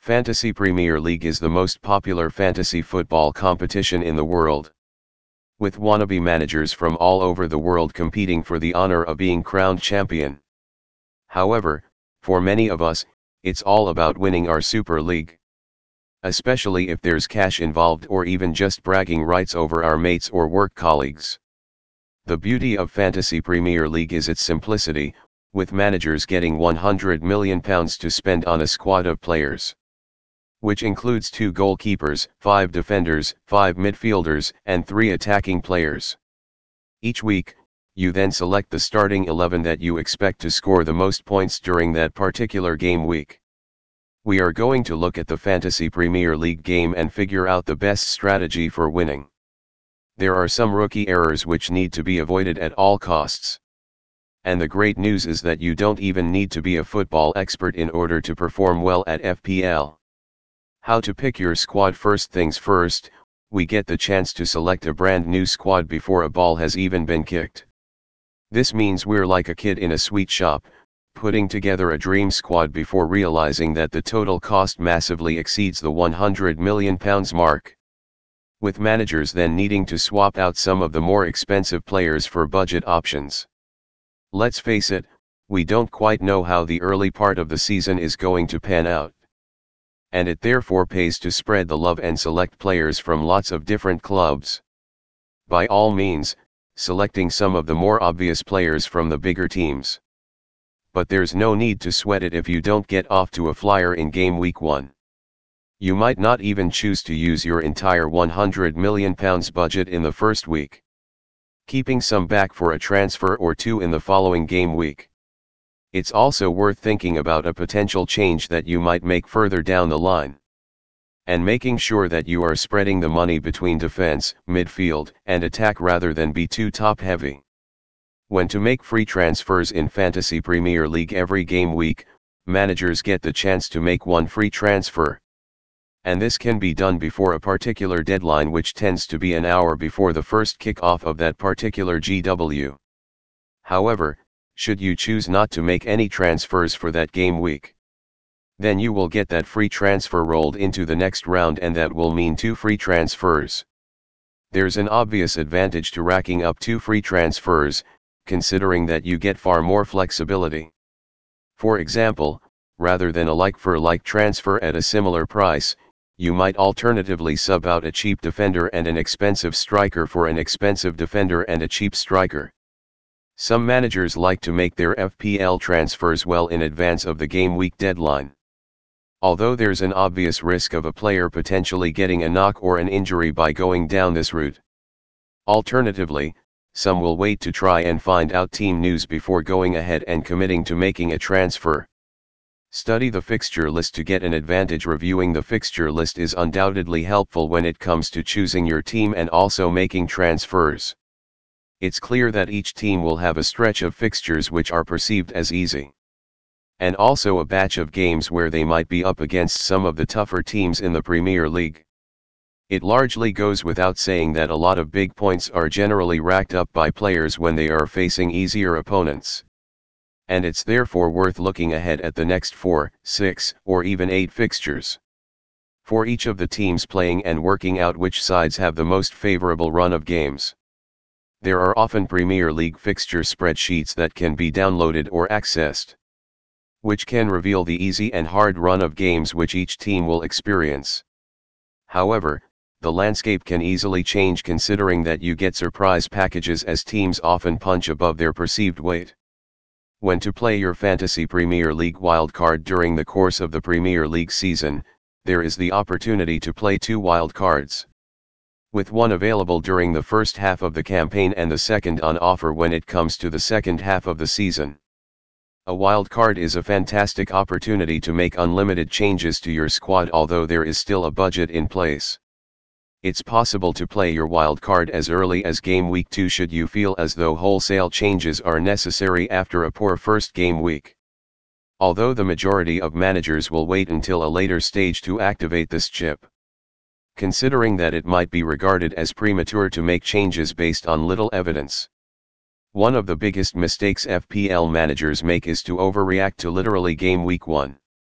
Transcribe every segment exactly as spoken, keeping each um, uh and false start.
Fantasy Premier League is the most popular fantasy football competition in the world, with wannabe managers from all over the world competing for the honor of being crowned champion. However, for many of us, it's all about winning our Super League. Especially if there's cash involved or even just bragging rights over our mates or work colleagues. The beauty of Fantasy Premier League is its simplicity, with managers getting one hundred million pounds to spend on a squad of players, which includes two goalkeepers, five defenders, five midfielders, and three attacking players. Each week, you then select the starting eleven that you expect to score the most points during that particular game week. We are going to look at the Fantasy Premier League game and figure out the best strategy for winning. There are some rookie errors which need to be avoided at all costs. And the great news is that you don't even need to be a football expert in order to perform well at F P L. How to pick your squad. First things first, we get the chance to select a brand new squad before a ball has even been kicked. This means we're like a kid in a sweet shop, putting together a dream squad before realizing that the total cost massively exceeds the one hundred million pounds mark. With managers then needing to swap out some of the more expensive players for budget options. Let's face it, we don't quite know how the early part of the season is going to pan out. And it therefore pays to spread the love and select players from lots of different clubs. By all means, selecting some of the more obvious players from the bigger teams. But there's no need to sweat it if you don't get off to a flyer in game week one. You might not even choose to use your entire one hundred million pounds budget in the first week, keeping some back for a transfer or two in the following game week. It's also worth thinking about a potential change that you might make further down the line, and making sure that you are spreading the money between defense, midfield, and attack rather than be too top-heavy. When to make free transfers in Fantasy Premier League. Every game week, managers get the chance to make one free transfer. And this can be done before a particular deadline, which tends to be an hour before the first kick-off of that particular G W. However, should you choose not to make any transfers for that game week, then you will get that free transfer rolled into the next round, and that will mean two free transfers. There's an obvious advantage to racking up two free transfers, considering that you get far more flexibility. For example, rather than a like-for-like transfer at a similar price, you might alternatively sub out a cheap defender and an expensive striker for an expensive defender and a cheap striker. Some managers like to make their F P L transfers well in advance of the game week deadline. Although there's an obvious risk of a player potentially getting a knock or an injury by going down this route. Alternatively, some will wait to try and find out team news before going ahead and committing to making a transfer. Study the fixture list to get an advantage. Reviewing the fixture list is undoubtedly helpful when it comes to choosing your team and also making transfers. It's clear that each team will have a stretch of fixtures which are perceived as easy, and also a batch of games where they might be up against some of the tougher teams in the Premier League. It largely goes without saying that a lot of big points are generally racked up by players when they are facing easier opponents. And it's therefore worth looking ahead at the next four, six, or even eight fixtures for each of the teams playing and working out which sides have the most favorable run of games. There are often Premier League fixture spreadsheets that can be downloaded or accessed, which can reveal the easy and hard run of games which each team will experience. However, the landscape can easily change, considering that you get surprise packages as teams often punch above their perceived weight. When to play your Fantasy Premier League wildcard. During the course of the Premier League season, there is the opportunity to play two wildcards, with one available during the first half of the campaign and the second on offer when it comes to the second half of the season. A wildcard is a fantastic opportunity to make unlimited changes to your squad, although there is still a budget in place. It's possible to play your wildcard as early as game week two should you feel as though wholesale changes are necessary after a poor first game week. Although the majority of managers will wait until a later stage to activate this chip, considering that it might be regarded as premature to make changes based on little evidence. One of the biggest mistakes F P L managers make is to overreact to literally game week one.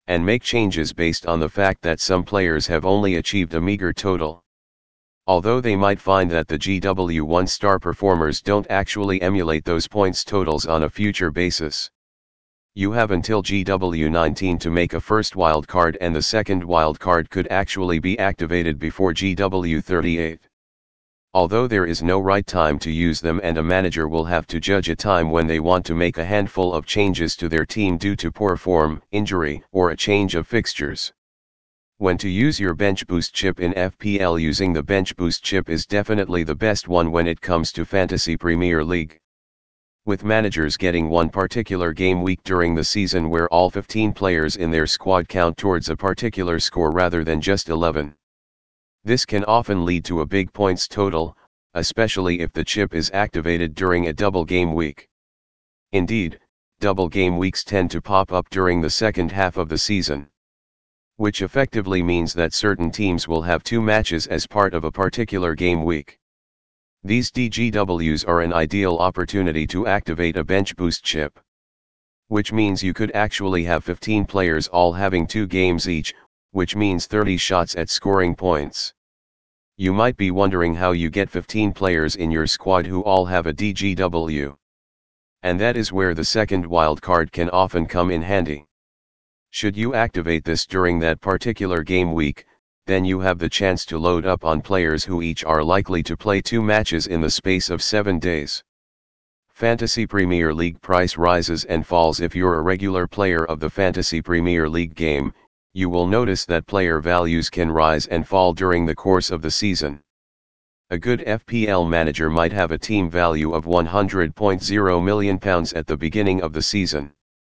and make changes based on the fact that some players have only achieved a meager total. Although they might find that the G W one star performers don't actually emulate those points totals on a future basis. You have until G W nineteen to make a first wildcard, and the second wildcard could actually be activated before G W thirty-eight. Although there is no right time to use them, and a manager will have to judge a time when they want to make a handful of changes to their team due to poor form, injury, or a change of fixtures. When to use your bench boost chip in F P L. Using the bench boost chip is definitely the best one when it comes to Fantasy Premier League. With managers getting one particular game week during the season where all fifteen players in their squad count towards a particular score rather than just eleven. This can often lead to a big points total, especially if the chip is activated during a double game week. Indeed, double game weeks tend to pop up during the second half of the season, which effectively means that certain teams will have two matches as part of a particular game week. These D G Ws are an ideal opportunity to activate a bench boost chip, which means you could actually have fifteen players all having two games each, which means thirty shots at scoring points. You might be wondering how you get fifteen players in your squad who all have a D G W. And that is where the second wildcard can often come in handy. Should you activate this during that particular game week, then you have the chance to load up on players who each are likely to play two matches in the space of seven days. Fantasy Premier League price rises and falls. If you're a regular player of the Fantasy Premier League game, you will notice that player values can rise and fall during the course of the season. A good F P L manager might have a team value of one hundred point zero million pounds at the beginning of the season,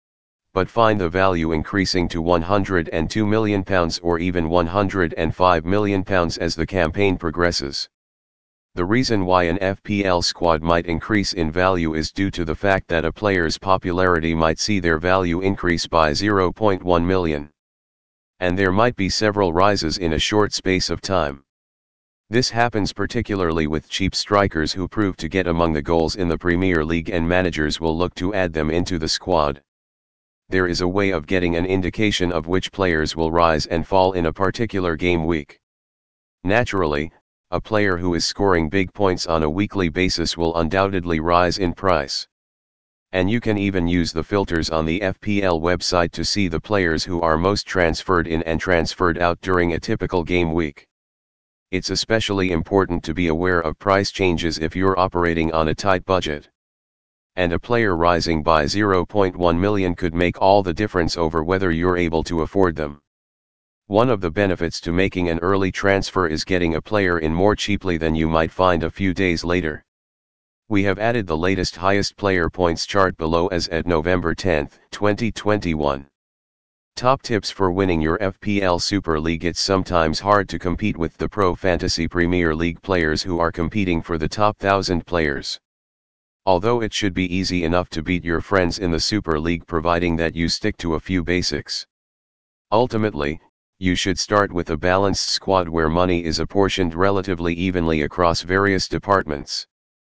but find the value increasing to one hundred two million pounds or even one hundred five million pounds as the campaign progresses. The reason why an F P L squad might increase in value is due to the fact that a player's popularity might see their value increase by zero point one million. And there might be several rises in a short space of time. This happens particularly with cheap strikers who prove to get among the goals in the Premier League, and managers will look to add them into the squad. There is a way of getting an indication of which players will rise and fall in a particular game week. Naturally, a player who is scoring big points on a weekly basis will undoubtedly rise in price. And you can even use the filters on the F P L website to see the players who are most transferred in and transferred out during a typical game week. It's especially important to be aware of price changes if you're operating on a tight budget. And a player rising by zero point one million could make all the difference over whether you're able to afford them. One of the benefits to making an early transfer is getting a player in more cheaply than you might find a few days later. We have added the latest highest player points chart below as at November tenth, twenty twenty-one. Top tips for winning your F P L Super League. It's sometimes hard to compete with the Pro Fantasy Premier League players who are competing for the top one thousand players. Although it should be easy enough to beat your friends in the Super League providing that you stick to a few basics. Ultimately, you should start with a balanced squad where money is apportioned relatively evenly across various departments.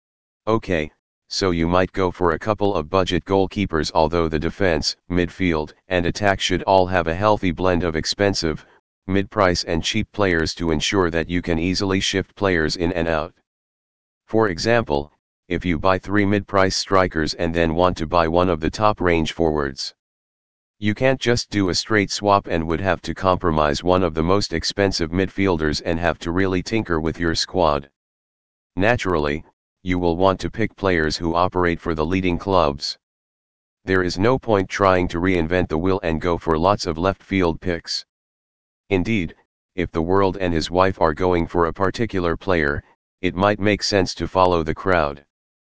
Okay, so you might go for a couple of budget goalkeepers, although the defense, midfield, and attack should all have a healthy blend of expensive, mid-price and cheap players to ensure that you can easily shift players in and out. For example, if you buy three mid-price strikers and then want to buy one of the top-range forwards, you can't just do a straight swap and would have to compromise one of the most expensive midfielders and have to really tinker with your squad. Naturally, you will want to pick players who operate for the leading clubs. There is no point trying to reinvent the wheel and go for lots of left field picks. Indeed, if the world and his wife are going for a particular player, it might make sense to follow the crowd.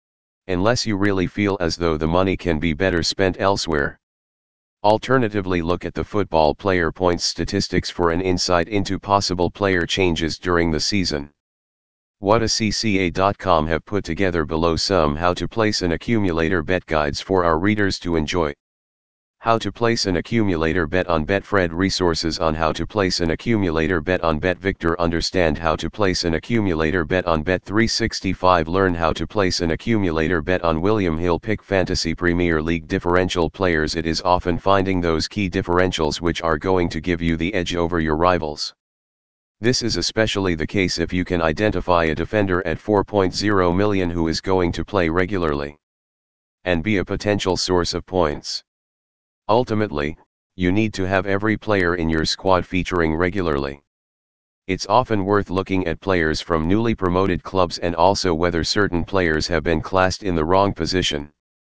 Unless you really feel as though the money can be better spent elsewhere. Alternatively, look at the football player points statistics for an insight into possible player changes during the season. What a C C A dot com have put together below some how to place an accumulator bet guides for our readers to enjoy. How to place an accumulator bet on Betfred. Resources on how to place an accumulator bet on BetVictor. Understand how to place an accumulator bet on Bet three sixty-five. Learn how to place an accumulator bet on William Hill. Pick Fantasy Premier League differential players. It is often finding those key differentials which are going to give you the edge over your rivals. This is especially the case if you can identify a defender at four point zero million who is going to play regularly and be a potential source of points. Ultimately, you need to have every player in your squad featuring regularly. It's often worth looking at players from newly promoted clubs and also whether certain players have been classed in the wrong position.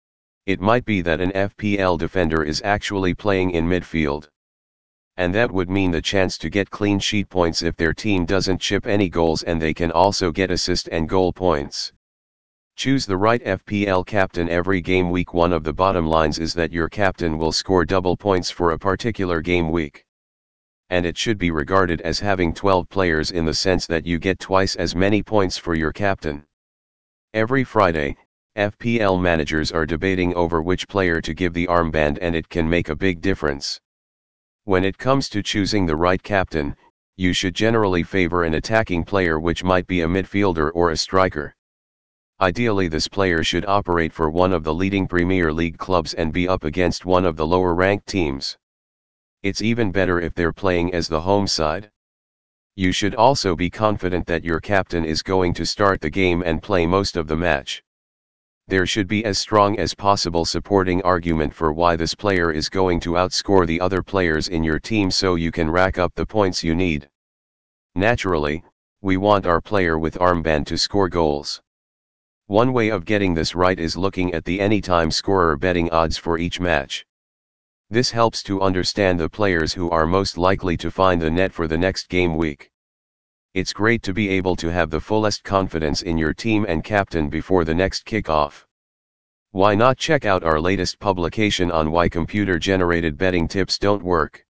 It might be that an F P L defender is actually playing in midfield. And that would mean the chance to get clean sheet points if their team doesn't chip any goals, and they can also get assist and goal points. Choose the right F P L captain every game week. One of the bottom lines is that your captain will score double points for a particular game week. And it should be regarded as having twelve players in the sense that you get twice as many points for your captain. Every Friday, F P L managers are debating over which player to give the armband, and it can make a big difference. When it comes to choosing the right captain, you should generally favor an attacking player, which might be a midfielder or a striker. Ideally, this player should operate for one of the leading Premier League clubs and be up against one of the lower-ranked teams. It's even better if they're playing as the home side. You should also be confident that your captain is going to start the game and play most of the match. There should be as strong as possible supporting argument for why this player is going to outscore the other players in your team so you can rack up the points you need. Naturally, we want our player with armband to score goals. One way of getting this right is looking at the anytime scorer betting odds for each match. This helps to understand the players who are most likely to find the net for the next game week. It's great to be able to have the fullest confidence in your team and captain before the next kickoff. Why not check out our latest publication on why computer-generated betting tips don't work?